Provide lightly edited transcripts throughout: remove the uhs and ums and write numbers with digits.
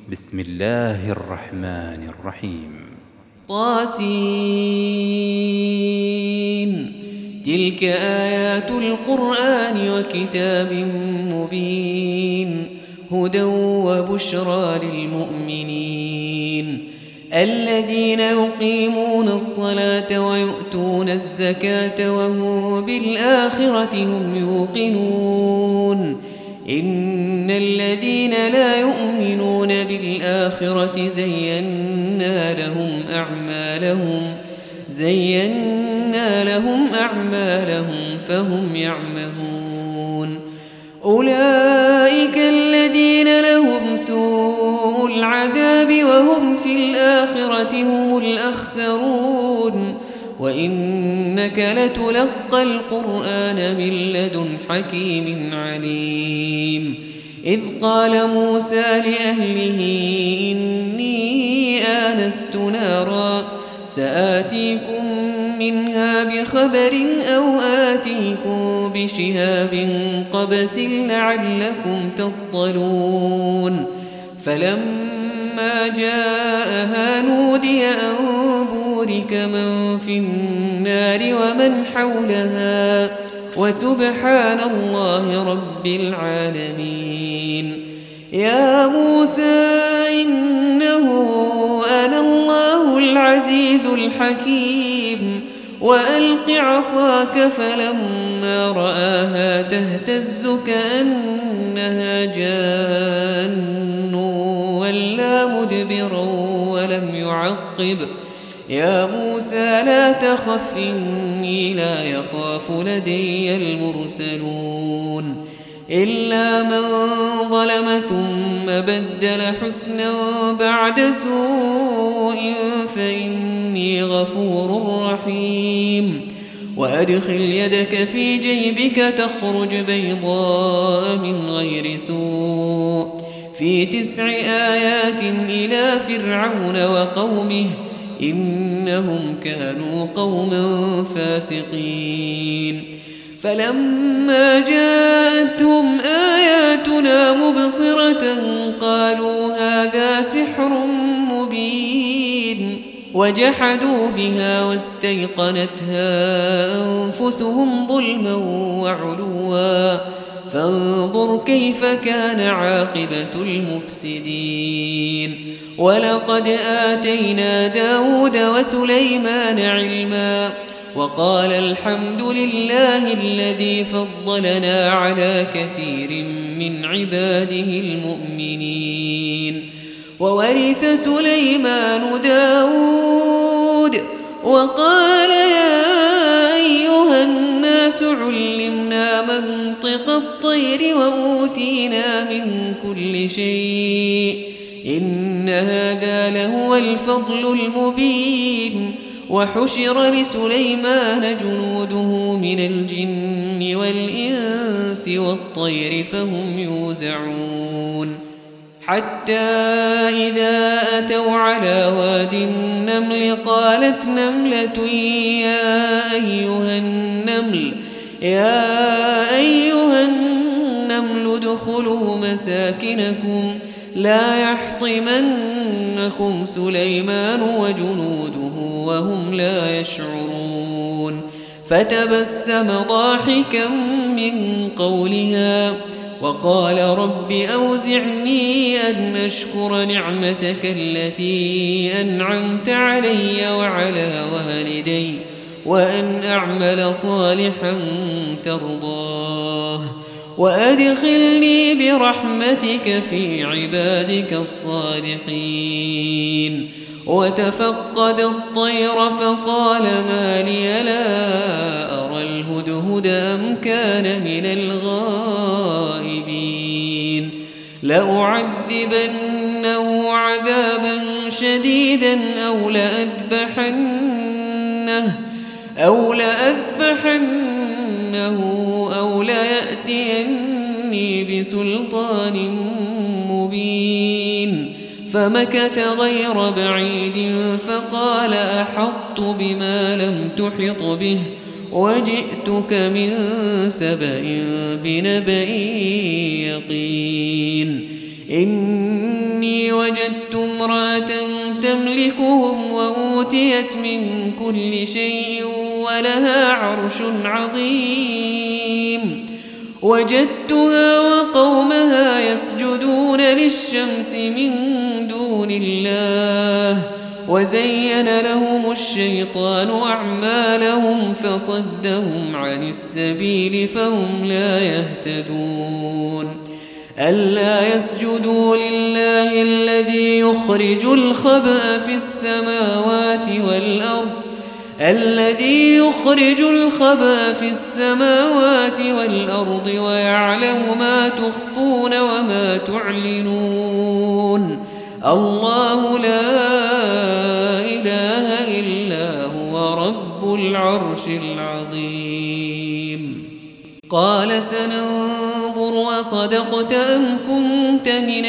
بسم الله الرحمن الرحيم. طاسين. تلك آيات القرآن وكتاب مبين، هدى وبشرى للمؤمنين الذين يقيمون الصلاة ويؤتون الزكاة وهم بالآخرة هم يوقنون. إن الذين لا يؤمنون بالآخرة زينا لهم أعمالهم فهم يعمهون. أولئك الذين لهم سوء العذاب وهم في الآخرة هم الأخسرون. وإنك لتلقى القرآن من لدن حكيم عليم. إذ قال موسى لأهله إني آنست نارا سآتيكم منها بخبر أو آتيكم بشهاب قبس لعلكم تصطلون. فلما جاءها نودي أن بورك من في النار ومن حولها وسبحان الله رب العالمين. يا موسى إنه أنا الله العزيز الحكيم. وألق عصاك فلما رآها تهتز كأنها جان ولا مدبرا ولم يعقب. يا موسى لا تخف إني لا يخاف لدي المرسلون. إلا من ظلم ثم بدل حسنا بعد سوء فإني غفور رحيم. وأدخل يدك في جيبك تخرج بيضاء من غير سوء في 9 آيات إلى فرعون وقومه إنهم كانوا قوما فاسقين. فلما جاءتهم آياتنا مبصرة قالوا هذا سحر مبين. وجحدوا بها واستيقنتها أنفسهم ظلما وعلوا فانظر كيف كان عاقبة المفسدين. ولقد آتينا داود وسليمان علما وقال الحمد لله الذي فضلنا على كثير من عباده المؤمنين. وورث سليمان داود وقال يا أيها الناس علمنا منطق الطير وأوتينا من كل شيء إن هذا لهو الفضل المبين. وحشر لسليمان جنوده من الجن والإنس والطير فهم يوزعون. حتى إذا أتوا على واد النمل قالت نملة يا أيها النمل ادخلوا مساكنكم لا يحطمنكم سليمان وجنوده وهم لا يشعرون. فتبسم ضاحكا من قولها وقال رب أوزعني أن أشكر نعمتك التي أنعمت علي وعلى والدي وأن أعمل صالحا ترضاه وأدخلني برحمتك في عبادك الصالحين. وتفقد الطير فقال ما لي لا أرى الهدهد أم كان من الغائبين. لأعذبنه عذابا شديدا أو لأذبحنه أو ليأتيني بسلطان مبين. فمكث غير بعيد فقال أحطت بما لم تحط به وجئتك من سبأ بنبأ يقين. إني وجدت امرأة تملكهم وأوتيت من كل شيء ولها عرش عظيم وجدتها وقومها يسجدون للشمس من دون الله وزين لهم الشيطان أعمالهم فصدهم عن السبيل فهم لا يهتدون ألا يسجدوا لله الذي يخرج الخبأ في السماوات والأرض ويعلم ما تخفون وما تعلنون الله لا إله إلا هو رب العرش العظيم قال سننظر أصدقت أم كنت من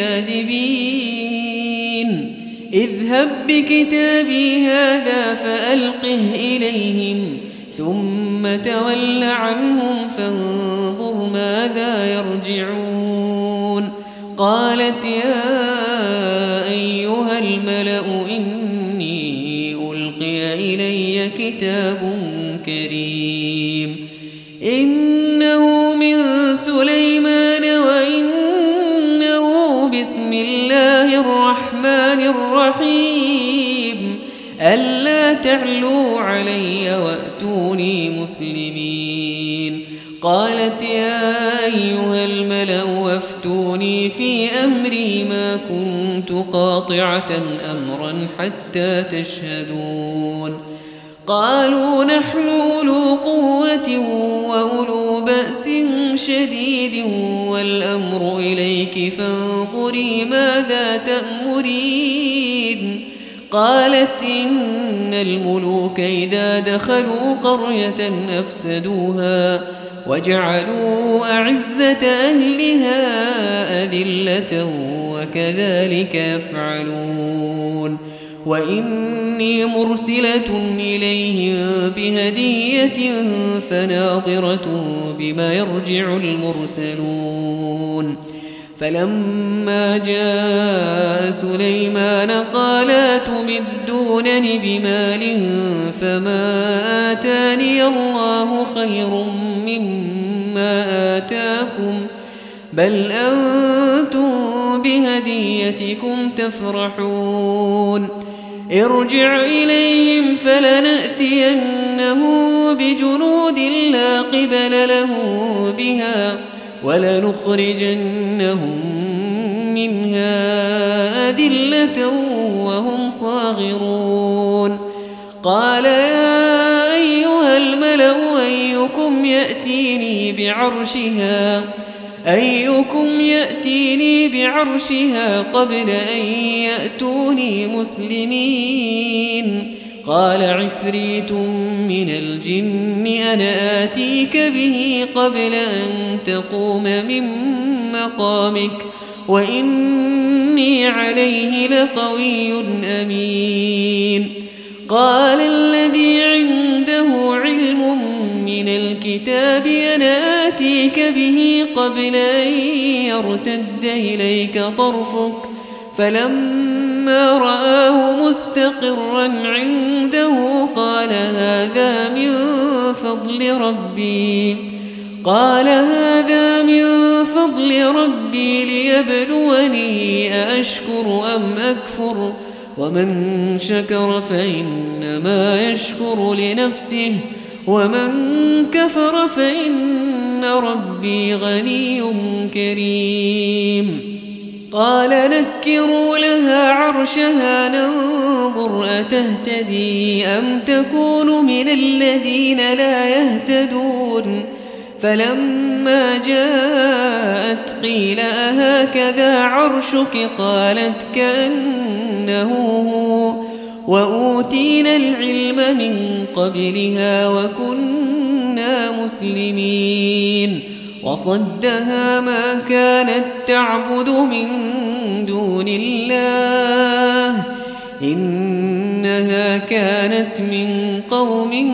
الكاذبين اذهب بكتابي هذا فألقه إليهم ثم تول عنهم فانظر ماذا يرجعون قالت يا أيها الملأ إني ألقي إلي كتاب كريم إنه من سليمان وإنه بسم الله الرحمن الرحيم ألا تعلوا علي وأتوني مسلمين قالت يا أيها الملأ وافتوني في أمري ما كنت قاطعة أمرا حتى تشهدون قالوا نحن أولو قوة وأولو بأس شديد والأمر إليك فانظري ماذا تأمرين قالت إن الملوك إذا دخلوا قرية أفسدوها وجعلوا أعزة أهلها أذلة وكذلك يفعلون وإني مرسلة إليهم بهدية فناظرة بما يرجع المرسلون فلما جاء سليمان قال أتمدونني بمال فما آتاني الله خير مما آتاكم بل أنتم بهديتكم تفرحون ارجع إليهم فلنأتينهم بجنود لا قبل له بها ولنخرجنهم منها أذلة وهم صاغرون قال يا أيها الملأ أيكم يأتيني بعرشها قبل أن يأتوني مسلمين قال عفريت من الجن أنا آتيك به قبل أن تقوم من مقامك وإني عليه لقوي أمين قال الذي عنده علم من الكتاب أنا آتيك به قبل أن يرتد إليك طرفك فلما رآه مستقرا عنده قال هذا من فضل ربي ليبلوني أأشكر أم أكفر ومن شكر فإنما يشكر لنفسه ومن كفر فإن ربي غني كريم قال نكروا لها عرشها ننظر أتهتدي أم تكون من الذين لا يهتدون فلما جاءت قيل أهكذا عرشك قالت كأنه هو وأوتينا العلم من قبلها وكنا مسلمين وصدها ما كانت تعبد من دون الله إنها كانت من قوم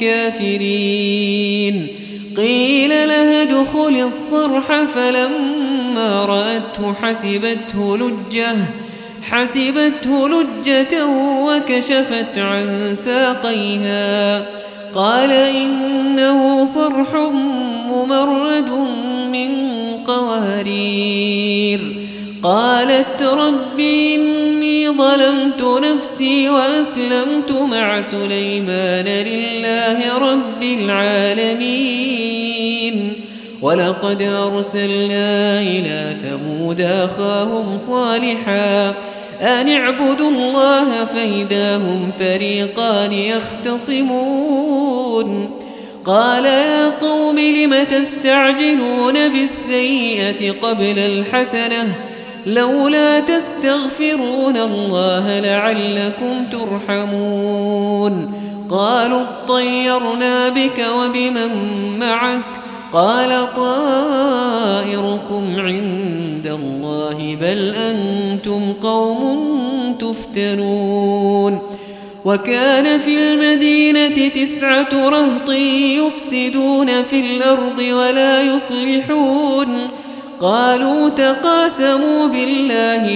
كافرين قيل لها ادخل الصرح فلما رأته حسبته لجة حسبته لجة وكشفت عن ساقيها. قال إنه صرح ممرد من قوارير. قالت رب إني ظلمت نفسي وأسلمت مع سليمان لله رب العالمين. ولقد أرسلنا إلى ثمود أخاهم صالحا أن اعبدوا الله فإذا هم فريقان يختصمون. قال يا قوم لم تستعجلون بالسيئة قبل الحسنة لولا تستغفرون الله لعلكم ترحمون. قالوا اطيرنا بك وبمن معك قال طائركم عند الله بل أنتم قوم تفتنون. وكان في المدينة 9 رهط يفسدون في الأرض ولا يصلحون. قالوا تقاسموا بالله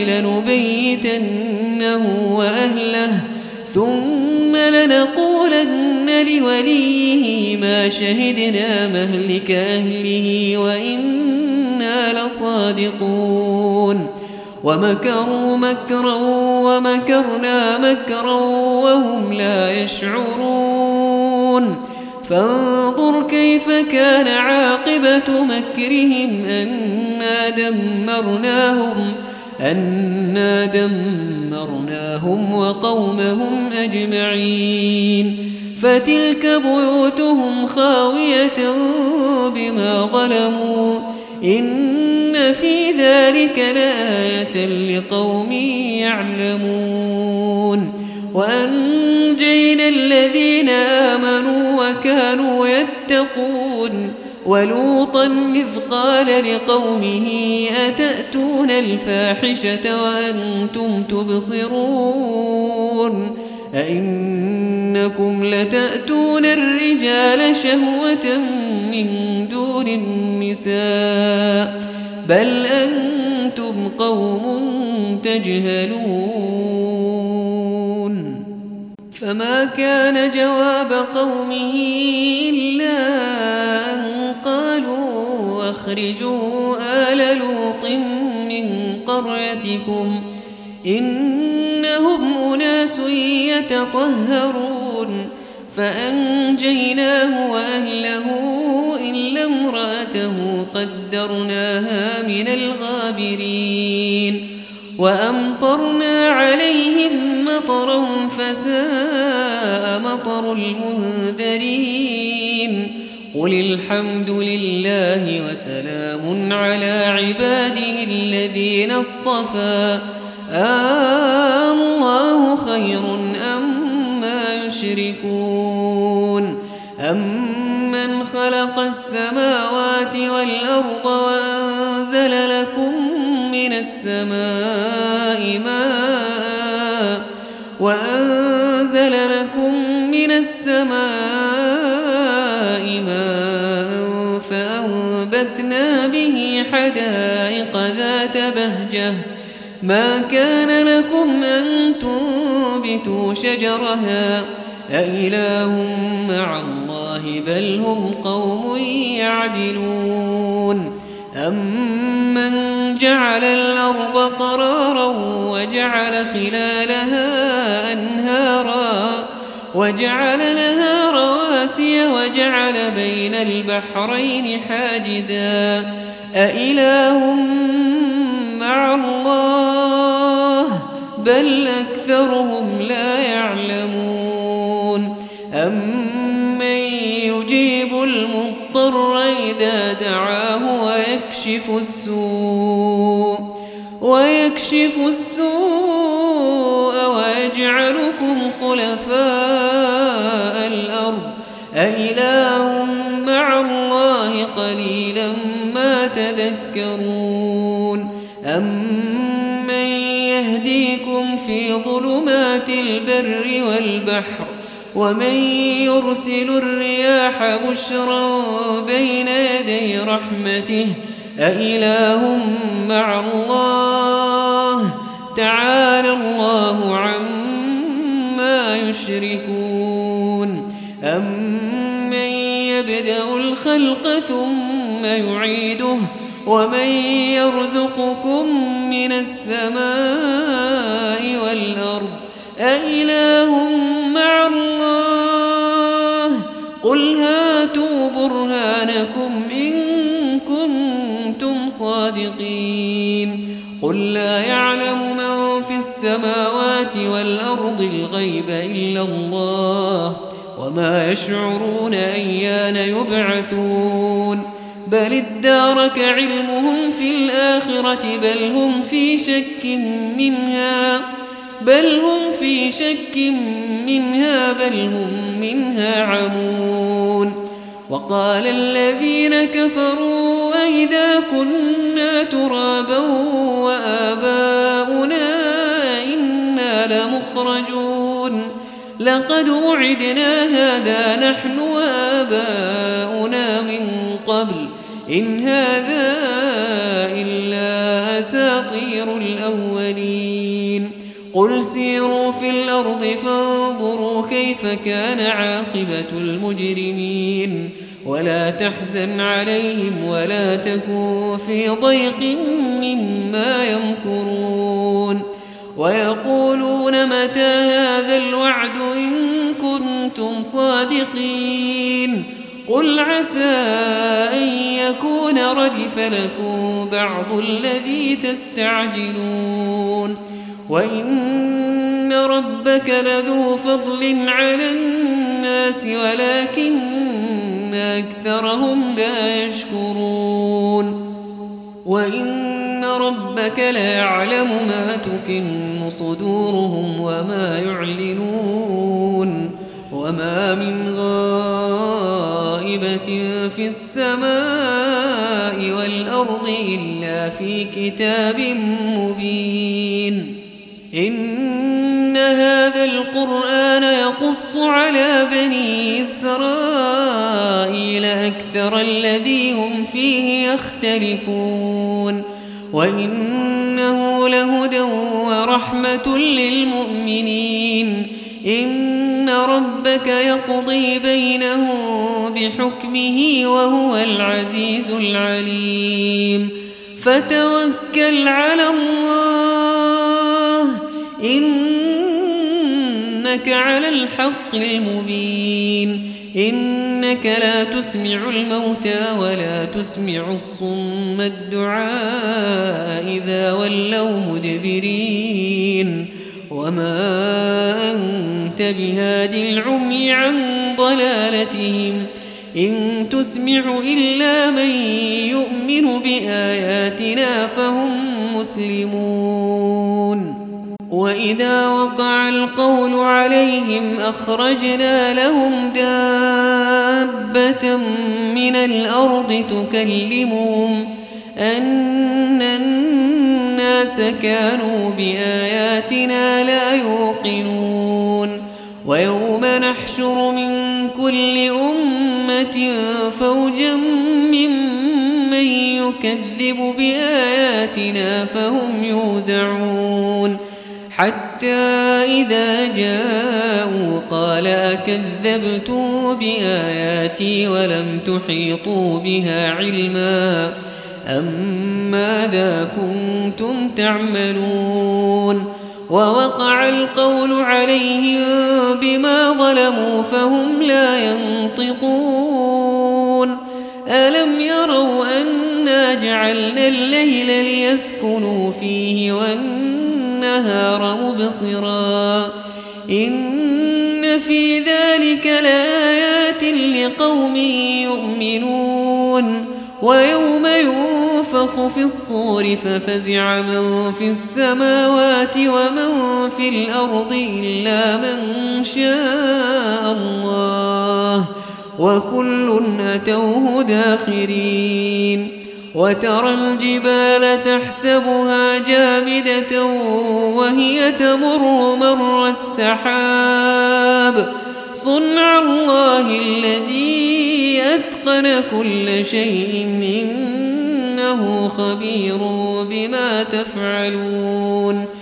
لنبيتنه وأهله ثم لنقولن لوليه ما شهدنا مهلك أهله وإنا لصادقون. ومكروا مكرا ومكرنا مكرا وهم لا يشعرون. فانظر كيف كان عاقبة مكرهم أنا دمرناهم وقومهم أجمعين. فتلك بيوتهم خاوية بما ظلموا إن في ذلك لآية لقوم يعلمون. وأنجينا الذين آمنوا وكانوا يتقون. ولوطا إذ قال لقومه أتأتون الفاحشة وأنتم تبصرون أئنكم لتأتون الرجال شهوة من دون النساء بل أنتم قوم تجهلون. فما كان جواب قومه إلا أن قالوا أخرجوا آل لوط من قريتكم إنهم أناس يتطهرون. فأنجيناه وأهله إلا امرأته قدرناها من الغابرين. وأمطرنا عليهم مطرا فساء مطر المنذرين. قل الحمد لله وسلام على عباده الذين اصطفى الله خير أما يشركون. أمن خلق السماوات والأرض وأنزل لكم من السماء ماء فأنبتنا به حدائق ذات بهجة ما كان لكم أن تنبتوا شجرها أإله مع الله بل هم قوم يعدلون. أمن جعل الأرض قرارا وجعل خلالها أنهارا وجعل لها رواسي وجعل بين البحرين حاجزا أإله مع الله بل أكثرهم لا يعلمون. أمن يجيب المضطر إذا دعاه ويكشف السوء ويجعلكم خلفاء الأرض أإله مع الله قليلا ما تذكرون. أمن يهديكم في ظلمات البر والبحر ومن يرسل الرياح بشرا بين يدي رحمته أإله مع الله تعالى الله عما يشركون أمن يبدأ الخلق ثم يعيده ومن يرزقكم من السماء والأرض أإله مع الله قل هاتوا برهانكم إن كنتم صادقين قل لا يعلم من في السماوات والأرض الغيب إلا الله وما يشعرون أيان يبعثون بل ادارك علمهم في الآخرة بل هم في شك منها بل هم منها عمون وقال الذين كفروا أئذا كنا ترابا وآباؤنا إنا لمخرجون لقد وعدنا هذا نحن وآباؤنا من قبل إن هذا إلا أساطير الأولين قل سيروا في الأرض فانظروا كيف كان عاقبة المجرمين ولا تحزن عليهم ولا تكن في ضيق مما يمكرون ويقولون متى هذا الوعد إن كنتم صادقين قل عسى أن يكون ردف لكم بعض الذي تستعجلون وإن ربك لذو فضل على الناس ولكن أكثرهم لا يشكرون وإن ربك ليعلم ما تكن صدورهم وما يعلنون وما من غائبة في السماء والأرض إلا في كتاب مبين إن هذا القرآن يقص على بني إسرائيل أكثر الذي هم فيه يختلفون وإنه لهدى ورحمة للمؤمنين إن ربك يقضي بينهم بحكمه وهو العزيز العليم فتوكل على الله إنك على الحق المبين إنك لا تسمع الموتى ولا تسمع الصم الدعاء إذا ولوا مدبرين وما أنت بهاد العمي عن ضلالتهم إن تسمع إلا من يؤمن بآياتنا فهم مسلمون وإذا وقع القول عليهم أخرجنا لهم دابة من الأرض تكلمهم أن الناس كانوا بآياتنا لا يوقنون ويوم نحشر من كل أمة فوجا ممن يكذب بآياتنا فهم يوزعون حتى إذا جاءوا قال أكذبتم بآياتي ولم تحيطوا بها علما أم ماذا كنتم تعملون ووقع القول عليهم بما ظلموا فهم لا ينطقون ألم يروا أنا جعلنا الليل ليسكنوا فيه والنهار مبصرا إن في ذلك لآيات لقوم يؤمنون ويوم ينفخ في الصور ففزع من في السماوات ومن في الأرض إلا من شاء الله وكل أتوه داخرين وترى الجبال تحسبها جامدة وهي تمر مر السحاب صنع الله الذي أتقن كل شيء إنه خبير بما تفعلون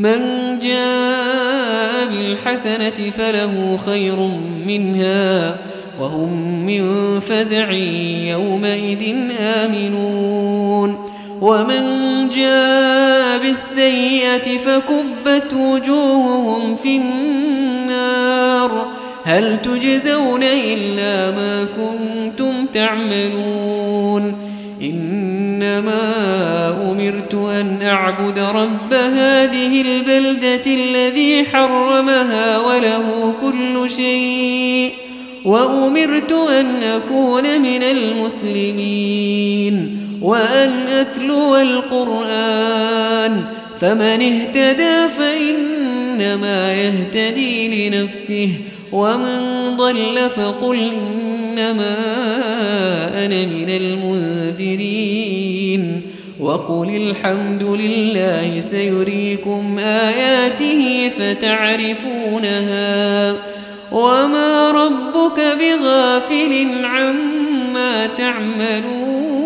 من جاء بالحسنة فله خير منها وهم من فزع يومئذ آمنون ومن جاء بالسيئة فكبت وجوههم في النار هل تجزون إلا ما كنتم تعملون إنما أمرت أن أعبد رب هذه البلدة الذي حرمها وله كل شيء وأمرت أن أكون من المسلمين وأن أتلو القرآن فمن اهتدى فإنما يهتدي لنفسه ومن ضل فقل إنما أنا من المنذرين وقل الحمد لله سيريكم آياته فتعرفونها وما ربك بغافل عما تعملون